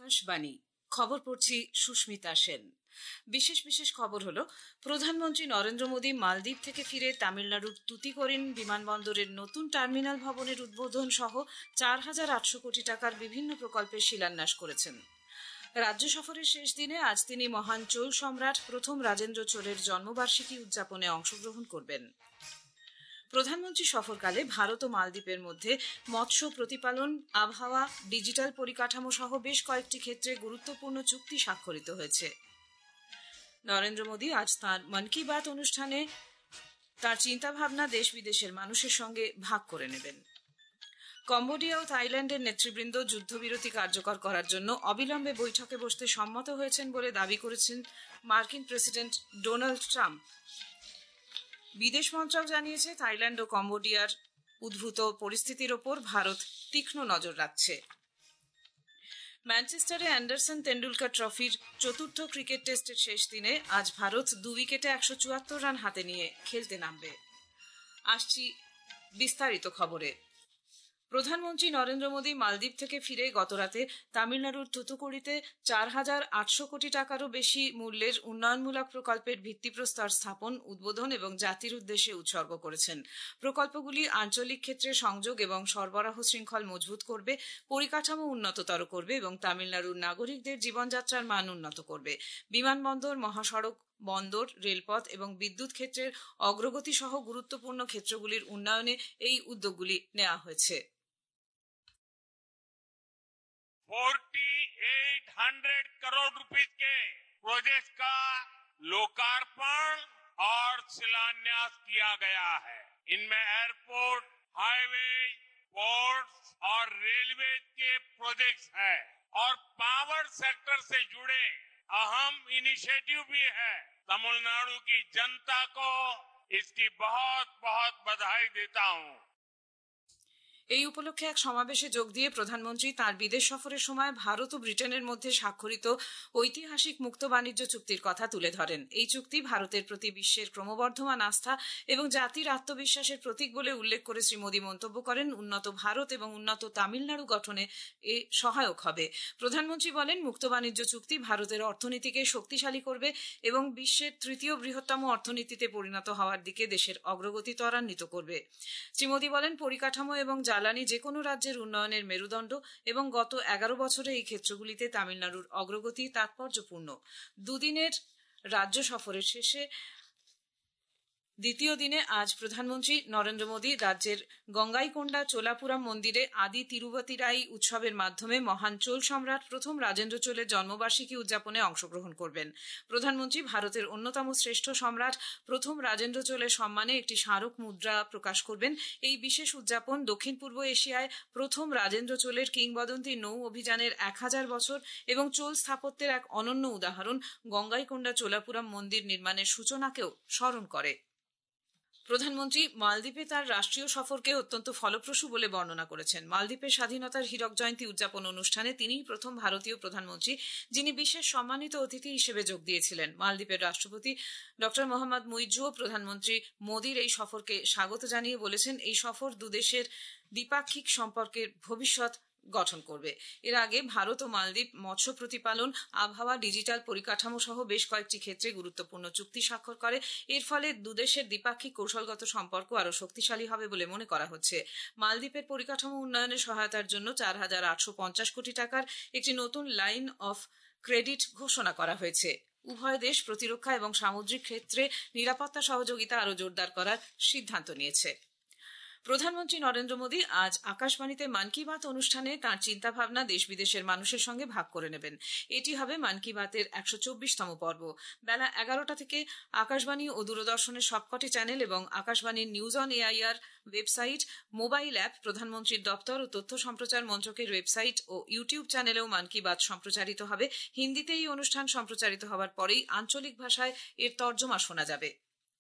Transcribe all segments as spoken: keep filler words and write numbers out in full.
আকাশবাণী খবর পড়ছি সুস্মিতা সেন। বিশেষ বিশেষ খবর হলো, প্রধানমন্ত্রী নরেন্দ্র মোদী মালদ্বীপ থেকে ফিরে তামিলনাড়ুর তুতিকোরিন বিমানবন্দরের নতুন টার্মিনাল ভবনের উদ্বোধন সহ চার হাজার আটশো কোটি টাকার বিভিন্ন প্রকল্পের শিলান্যাস করেছেন। রাজ্য সফরের শেষ দিনে আজ তিনি মহান চোল সম্রাট প্রথম রাজেন্দ্র চোলের জন্মবার্ষিকী উদযাপনে অংশগ্রহণ করবেন। প্রধানমন্ত্রী সফরকালে ভারত ও মালদ্বীপের মধ্যে মৎস্য প্রতিপালন, আবহাওয়া, ডিজিটাল পরিকাঠামো সহ বেশ কয়েকটি ক্ষেত্রে গুরুত্বপূর্ণ চুক্তি স্বাক্ষরিত হয়েছে। নরেন্দ্র মোদী আজ তাঁর মন কি বাত অনুষ্ঠানে তাঁর চিন্তাভাবনা দেশ বিদেশের মানুষের সঙ্গে ভাগ করে নেবেন। কম্বোডিয়া ও থাইল্যান্ডের নেতৃবৃন্দ যুদ্ধবিরতি কার্যকর করার জন্য অবিলম্বে বৈঠকে বসতে সম্মত হয়েছেন বলে দাবি করেছেন মার্কিন প্রেসিডেন্ট ডোনাল্ড ট্রাম্প। বিদেশ মন্ত্রক জানিয়েছে, থাইল্যান্ড ও কম্বোডিয়ার উদ্ভূত পরিস্থিতির ওপর ভারত তীক্ষ্ণ নজর রাখছে। ম্যানচেস্টারে অ্যান্ডারসন তেন্ডুলকর ট্রফির চতুর্থ ক্রিকেট টেস্টের শেষ দিনে আজ ভারত দু উইকেটে একশো চুয়াত্তর রান হাতে নিয়ে খেলতে নামবে। আসছি বিস্তারিত খবরে। প্রধানমন্ত্রী নরেন্দ্র মোদী মালদ্বীপ থেকে ফিরে গতরাতে তামিলনাড়ুর থুতুকুড়িতে চার হাজার আটশো কোটি টাকারও বেশি মূল্যের উন্নয়নমূলক প্রকল্পের ভিত্তিপ্রস্তর স্থাপন, উদ্বোধন এবং জাতির উদ্দেশ্যে উৎসর্গ করেছেন। প্রকল্পগুলি আঞ্চলিক ক্ষেত্রে সংযোগ এবং সরবরাহ শৃঙ্খল মজবুত করবে, পরিকাঠামো উন্নততর করবে এবং তামিলনাড়ুর নাগরিকদের জীবনযাত্রার মান উন্নত করবে। বিমানবন্দর, মহাসড়ক, বন্দর, রেলপথ এবং বিদ্যুৎ ক্ষেত্রের অগ্রগতি সহ গুরুত্বপূর্ণ ক্ষেত্রগুলির উন্নয়নে এই উদ্যোগগুলি নেওয়া হয়েছে। अड़तालीस करोड़ रुपीस के प्रोजेक्ट का लोकार्पण और शिलान्यास किया गया है। इनमें एयरपोर्ट, हाईवे, पोर्ट्स और रेलवे के प्रोजेक्ट्स हैं और पावर सेक्टर से जुड़े अहम इनिशिएटिव भी है। तमिलनाडु की जनता को इसकी बहुत बहुत बधाई देता हूं। এই উপলক্ষে এক সমাবেশে যোগ দিয়ে প্রধানমন্ত্রী তাঁর বিদেশ সফরের সময় ভারত ও ব্রিটেনের মধ্যে স্বাক্ষরিত ঐতিহাসিক মুক্ত বাণিজ্য চুক্তির কথা তুলে ধরেন। এই চুক্তি ভারতের প্রতি বিশ্বের ক্রমবর্ধমান আস্থা এবং জাতির আত্মবিশ্বাসের প্রতীক বলে উল্লেখ করে শ্রী মোদী মন্তব্য করেন, উন্নত ভারত এবং উন্নত তামিলনাড়ু গঠনে এ সহায়ক হবে। প্রধানমন্ত্রী বলেন, মুক্ত বাণিজ্য চুক্তি ভারতের অর্থনীতিকে শক্তিশালী করবে এবং বিশ্বের তৃতীয় বৃহত্তম অর্থনীতিতে পরিণত হওয়ার দিকে দেশের অগ্রগতি ত্বরান্বিত করবে। শ্রী মোদী বলেন, পরিকাঠামো এবং জ্বালানি যে কোনো রাজ্যের উন্নয়নের মেরুদণ্ড এবং গত এগারো বছরে এই ক্ষেত্রগুলিতে তামিলনাড়ুর অগ্রগতি তাৎপর্যপূর্ণ। দুদিনের রাজ্য সফরের শেষে দ্বিতীয় দিনে আজ প্রধানমন্ত্রী নরেন্দ্র মোদী রাজ্যের গঙ্গাইকোন্ডা চোলাপুরম মন্দিরে আদি তিরুপতিরাই উৎসবের মাধ্যমে মহান চোল সম্রাট প্রথম রাজেন্দ্র চোলের জন্মবার্ষিকী উদযাপনে অংশগ্রহণ করবেন। প্রধানমন্ত্রী ভারতের অন্যতম শ্রেষ্ঠ সম্রাট প্রথম রাজেন্দ্র চোলের সম্মানে একটি স্মারক মুদ্রা প্রকাশ করবেন। এই বিশেষ উদযাপন দক্ষিণ পূর্ব এশিয়ায় প্রথম রাজেন্দ্র চোলের কিংবদন্তি নৌ অভিযানের এক হাজার বছর এবং চোল স্থাপত্যের এক অনন্য উদাহরণ গঙ্গাইকোন্ডা চোলাপুরম মন্দির নির্মাণের সূচনাকেও স্মরণ করে। প্রধানমন্ত্রী মালদ্বীপে তার রাষ্ট্রীয় সফরকে অত্যন্ত ফলপ্রসূ বলে বর্ণনা করেছেন। মালদ্বীপের স্বাধীনতার হীরক জয়ন্তী উদযাপন অনুষ্ঠানে তিনিই প্রথম ভারতীয় প্রধানমন্ত্রী যিনি বিশেষ সম্মানিত অতিথি হিসেবে যোগ দিয়েছিলেন। মালদ্বীপের রাষ্ট্রপতি ডক্টর মোহাম্মদ মুইজ্জুও প্রধানমন্ত্রী মোদীর এই সফরকে স্বাগত জানিয়ে বলেছেন, এই সফর দুদেশের দ্বিপাক্ষিক সম্পর্কের ভবিষ্যৎ গঠন করবে। এর আগে ভারত ও মালদ্বীপ মৎস্য প্রতিপালন, আবহাওয়া, ডিজিটাল পরিকাঠামো সহ বেশ কয়েকটি ক্ষেত্রে গুরুত্বপূর্ণ চুক্তি স্বাক্ষর করে। এর ফলে দুদেশের দ্বিপাক্ষিক কৌশলগত সম্পর্ক আরও শক্তিশালী হবে বলে মনে করা হচ্ছে। মালদ্বীপের পরিকাঠামো উন্নয়নে সহায়তার জন্য চার হাজার আটশো পঞ্চাশ কোটি টাকার একটি নতুন লাইন অফ ক্রেডিট ঘোষণা করা হয়েছে। উভয় দেশ প্রতিরক্ষা এবং সামুদ্রিক ক্ষেত্রে নিরাপত্তা সহযোগিতা আরও জোরদার করার সিদ্ধান্ত নিয়েছে। প্রধানমন্ত্রী নরেন্দ্র মোদী আজ আকাশবাণীতে মন কি বাত অনুষ্ঠানে তাঁর চিন্তাভাবনা দেশ বিদেশের মানুষের সঙ্গে ভাগ করে নেবেন। এটি হবে মন কি বাতের একশো চব্বিশতম পর্ব। বেলা এগারোটা থেকে আকাশবাণী ও দূরদর্শনের সবকটি চ্যানেল এবং আকাশবাণীর news on AIR website, mobile app, প্রধানমন্ত্রীর দপ্তর ও তথ্য সম্প্রচার মন্ত্রকের ওয়েবসাইট ও ইউটিউব চ্যানেলেও মন কি বাত সম্প্রচারিত হবে। হিন্দিতে এই অনুষ্ঠান সম্প্রচারিত হওয়ার পরেই আঞ্চলিক ভাষায় এর তর্জমা শোনা যাবে।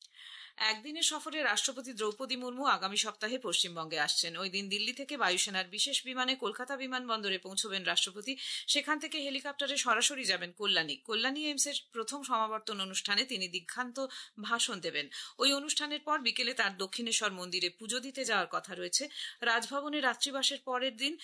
একদিনের সফরে রাষ্ট্রপতি দ্রৌপদী মুর্মু আগামী সপ্তাহে পশ্চিমবঙ্গে আসছেন। ওই দিন দিল্লি থেকে বায়ুসেনার বিশেষ বিমানে কলকাতা বিমানবন্দরে পৌঁছবেন রাষ্ট্রপতি। সেখান থেকে হেলিকপ্টারে সরাসরি যাবেন কল্যাণী। কল্যাণী এইমসের প্রথম সমাবর্তন অনুষ্ঠানে তিনি দীক্ষান্ত ভাষণ দেবেন। ওই অনুষ্ঠানের পর বিকেলে তার দক্ষিণেশ্বর মন্দিরে পুজো দিতে যাওয়ার কথা রয়েছে। রাজভবনে রাত্রিবাসের পরের দিন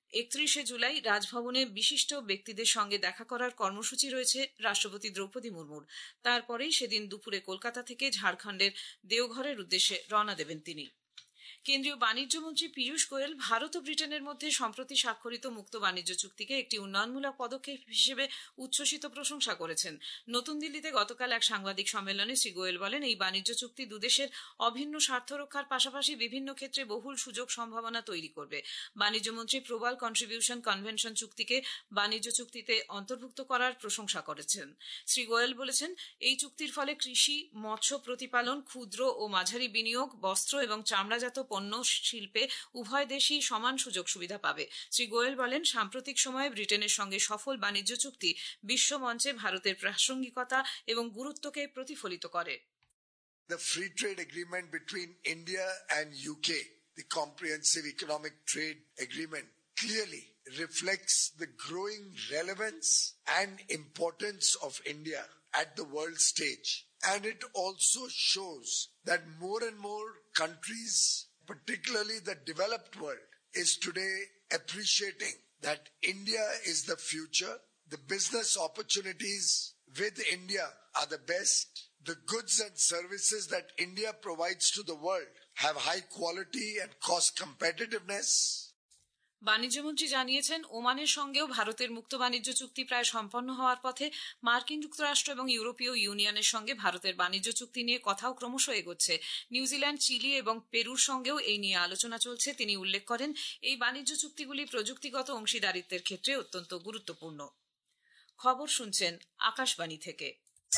একত্রিশে জুলাই রাজভবনে বিশিষ্ট ব্যক্তিদের সঙ্গে দেখা করার কর্মসূচি রয়েছে রাষ্ট্রপতি দ্রৌপদী মুর্মুর। তারপরেই সেদিন দুপুরে কলকাতা থেকে ঝাড়খণ্ডের দেওঘরের উদ্দেশ্যে রওনা দেবেন তিনি। কেন্দ্রীয় বাণিজ্য মন্ত্রী পীযূষ গোয়েল ভারত ও ব্রিটেনের মধ্যে সম্প্রতি স্বাক্ষরিত মুক্ত বাণিজ্য চুক্তিকে একটি উন্নয়নমূলক পদক্ষেপ হিসেবে উচ্ছ্বসিত প্রশংসা করেছেন। নতুন দিল্লিতে গতকাল এক সাংবাদিক সম্মেলনে শ্রী গোয়েল বলেন, এই বাণিজ্য চুক্তি দুদেশের অভিন্ন স্বার্থ রক্ষার পাশাপাশি বিভিন্ন ক্ষেত্রে বহুল সুযোগ সম্ভাবনা তৈরি করবে। বাণিজ্য মন্ত্রী প্রবাল কন্ট্রিবিউশন কনভেনশন চুক্তিকে বাণিজ্য চুক্তিতে অন্তর্ভুক্ত করার প্রশংসা করেছেন। শ্রী গোয়েল বলেছেন, এই চুক্তির ফলে কৃষি, মৎস্য প্রতিপালন, ক্ষুদ্র ও মাঝারি বিনিয়োগ, বস্ত্র এবং চামড়াজাত পণ্য শিল্পে উভয় দেশই সমান সুযোগ সুবিধা পাবে। শ্রী গোয়েল বলেন, সাম্প্রতিক সময়ে ব্রিটেনের সঙ্গে সফল বাণিজ্য চুক্তি বিশ্বমঞ্চে ভারতের প্রাসঙ্গিকতা এবং গুরুত্বকে প্রতিফলিত করে। The free trade agreement between India and U K, the comprehensive economic trade agreement, clearly reflects the growing relevance and importance of India at the world stage. And it also shows that more and more countries, particularly the developed world, is today appreciating that India is the future. The business opportunities with India are the best. The goods and services that India provides to the world have high quality and cost competitiveness. বাণিজ্যমন্ত্রী জানিয়েছেন, ওমানের সঙ্গেও ভারতের মুক্ত বাণিজ্য চুক্তি প্রায় সম্পন্ন হওয়ার পথে। মার্কিন যুক্তরাষ্ট্র এবং ইউরোপীয় ইউনিয়নের সঙ্গে ভারতের বাণিজ্য চুক্তি নিয়ে কথাও ক্রমশ এগোচ্ছে। নিউজিল্যান্ড, চিলি এবং পেরুর সঙ্গেও এই নিয়ে আলোচনা চলছে। তিনি উল্লেখ করেন, এই বাণিজ্য চুক্তিগুলি প্রযুক্তিগত অংশীদারিত্বের ক্ষেত্রে অত্যন্ত গুরুত্বপূর্ণ। খবর শুনছেন আকাশবাণী থেকে।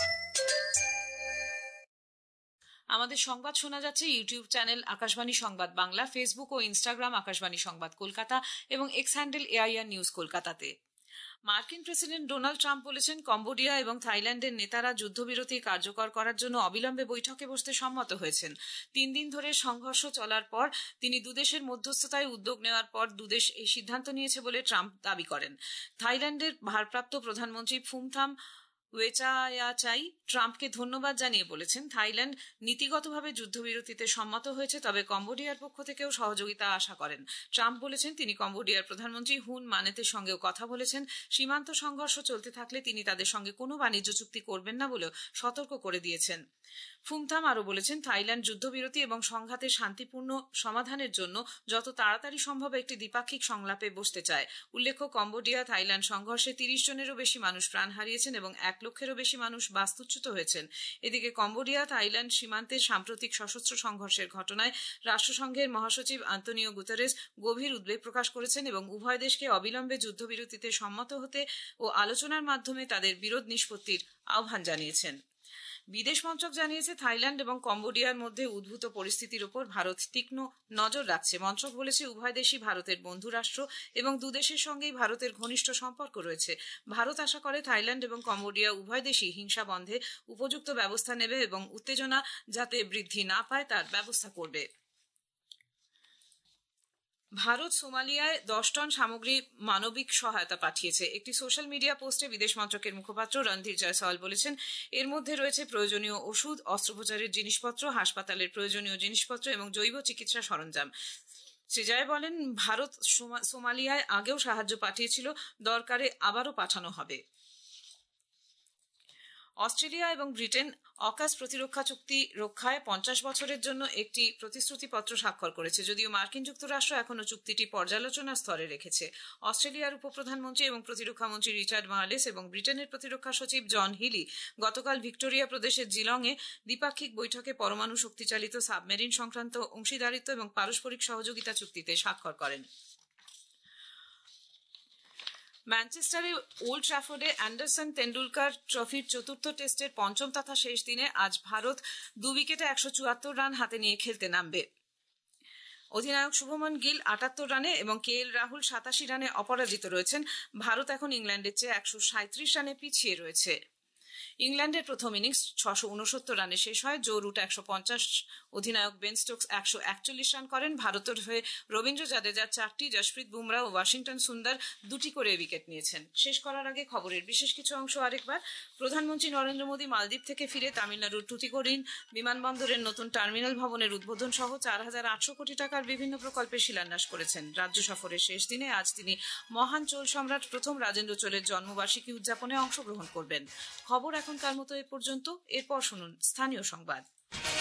আমাদের সংবাদ শোনা যাচ্ছে ইউটিউব চ্যানেল আকাশবাণী সংবাদ বাংলা, ফেসবুক ও ইনস্টাগ্রাম আকাশবাণী সংবাদ কলকাতা এবং এক্স হ্যান্ডেল এআইআর নিউজ কলকাতাতে। মার্কিন প্রেসিডেন্ট ডোনাল্ড ট্রাম্প বলেছেন, কম্বোডিয়া এবং থাইল্যান্ডের নেতারা যুদ্ধবিরতি কার্যকর করার জন্য অবিলম্বে বৈঠকে বসতে সম্মত হয়েছেন। তিন দিন ধরে সংঘর্ষ চলার পর তিনি দুদেশের মধ্যস্থতায় উদ্যোগ নেওয়ার পর দুদেশ এই সিদ্ধান্ত নিয়েছে বলে ট্রাম্প দাবি করেন। থাইল্যান্ডের ভারপ্রাপ্ত প্রধানমন্ত্রী ফুমথাম ওয়েচায়াচাই ট্রাম্পকে ধন্যবাদ জানিয়ে বলেছেন, থাইল্যান্ড নীতিগতভাবে যুদ্ধবিরতিতে সম্মত হয়েছে, তবে কম্বোডিয়ার পক্ষ থেকেও সহযোগিতা আশা করেন। ট্রাম্প বলেছেন, তিনি কম্বোডিয়ার প্রধানমন্ত্রী হুন মানেতের সঙ্গেও কথা বলেছেন। সীমান্ত সংঘর্ষ চলতে থাকলে তিনি তাদের সঙ্গে কোনো বাণিজ্য চুক্তি করবেন না বলেও সতর্ক করে দিয়েছেন। ফুমথাম আরও বলেছেন, থাইল্যান্ড যুদ্ধবিরতি এবং সংঘাতের শান্তিপূর্ণ সমাধানের জন্য যত তাড়াতাড়ি সম্ভব একটি দ্বিপাক্ষিক সংলাপে বসতে চায়। উল্লেখ্য, কম্বোডিয়া থাইল্যান্ড সংঘর্ষে তিরিশ জনেরও বেশি মানুষ প্রাণ হারিয়েছেন এবং এক লক্ষেরও বেশি মানুষ বাস্তুচ্যুত হয়েছেন। এদিকে কম্বোডিয়া থাইল্যান্ড সীমান্তের সাম্প্রতিক সশস্ত্র সংঘর্ষের ঘটনায় রাষ্ট্রসংঘের মহাসচিব আন্তোনিও গুতেরেস গভীর উদ্বেগ প্রকাশ করেছেন এবং উভয় দেশকে অবিলম্বে যুদ্ধবিরতিতে সম্মত হতে ও আলোচনার মাধ্যমে তাদের বিরোধ নিষ্পত্তির আহ্বান জানিয়েছেন। বিদেশ মন্ত্রক জানিয়েছে, থাইল্যান্ড এবং কম্বোডিয়ার মধ্যে উদ্ভূত পরিস্থিতির উপর ভারত তীক্ষ্ণ নজর রাখছে। মন্ত্রক বলেছে, উভয় দেশই ভারতের বন্ধু রাষ্ট্র এবং দুদেশের সঙ্গেই ভারতের ঘনিষ্ঠ সম্পর্ক রয়েছে। ভারত আশা করে থাইল্যান্ড এবং কম্বোডিয়া উভয় দেশই হিংসা বন্ধে উপযুক্ত ব্যবস্থা নেবে এবং উত্তেজনা যাতে বৃদ্ধি না পায় তার ব্যবস্থা করবে। ভারত সোমালিয়ায় দশ টন সামগ্রী মানবিক সহায়তা পাঠিয়েছে। একটি সোশ্যাল মিডিয়া পোস্টে বিদেশ মন্ত্রকের মুখপাত্র রণধীর জয়সওয়াল বলেছেন, এর মধ্যে রয়েছে প্রয়োজনীয় ওষুধ, অস্ত্রোপচারের জিনিসপত্র, হাসপাতালের প্রয়োজনীয় জিনিসপত্র এবং জৈব চিকিৎসা সরঞ্জাম। শ্রী জয় বলেন, ভারত সোমালিয়ায় আগেও সাহায্য পাঠিয়েছিল, দরকারে আবারও পাঠানো হবে। অস্ট্রেলিয়া এবং ব্রিটেন অকাস প্রতিরক্ষা চুক্তি রক্ষায় পঞ্চাশ বছরের জন্য একটি প্রতিশ্রুতিপত্র স্বাক্ষর করেছে। যদিও মার্কিন যুক্তরাষ্ট্র এখনো চুক্তিটি পর্যালোচনার স্তরে রেখেছে। অস্ট্রেলিয়ার উপপ্রধানমন্ত্রী এবং প্রতিরক্ষা মন্ত্রী রিচার্ড মার্লেস এবং ব্রিটেনের প্রতিরক্ষা সচিব জন হিলি গতকাল ভিক্টোরিয়া প্রদেশের জিলংয়ে দ্বিপাক্ষিক বৈঠকে পরমাণু শক্তিচালিত সাবমেরিন সংক্রান্ত অংশীদারিত্ব এবং পারস্পরিক সহযোগিতা চুক্তিতে স্বাক্ষর করেন। ম্যানচেস্টারে ওল্ড ট্র্যাফোর্ডে অ্যান্ডারসন তেন্ডুলকার ট্রফির চতুর্থ টেস্টের পঞ্চম তথা শেষ দিনে আজ ভারত দু উইকেটে একশো চুয়াত্তর রান হাতে নিয়ে খেলতে নামবে। অধিনায়ক শুভমন গিল আটাত্তর রানে এবং কে এল রাহুল সাতাশি রানে অপরাজিত রয়েছেন। ভারত এখন ইংল্যান্ডের চেয়ে একশো সাঁত্রিশ রানে পিছিয়ে রয়েছে। ইংল্যান্ডের প্রথম ইনিংস ছশো উনসত্তর রানে শেষ হয়। জো রুট একশো পঞ্চাশ, অধিনায়ক বেন স্টোকস একশো একচল্লিশ রান করেন। ভারতের হয়ে রবীন্দ্র জাদেজা চারটি, জশপ্রীত বুমরা ও ওয়াশিংটন সুন্দর দুটি করে উইকেট নিয়েছেন। শেষ করার আগে খবরের বিশেষ কিছু অংশ আরেকবার। প্রধানমন্ত্রী নরেন্দ্র মোদী মালদ্বীপ থেকে ফিরে তামিলনাড়ুর টুতিকোরিন বিমানবন্দরের নতুন টার্মিনাল ভবনের উদ্বোধন সহ চার হাজার আটশো কোটি টাকার বিভিন্ন প্রকল্পের শিলান্যাস করেছেন। রাজ্য সফরের শেষ দিনে আজ তিনি মহান চোল সম্রাট প্রথম রাজেন্দ্র চোলের জন্মবার্ষিকী উদযাপনে অংশগ্রহণ করবেন। খবর এখনকার মতো এ পর্যন্ত। এরপর শুনুন স্থানীয় সংবাদ।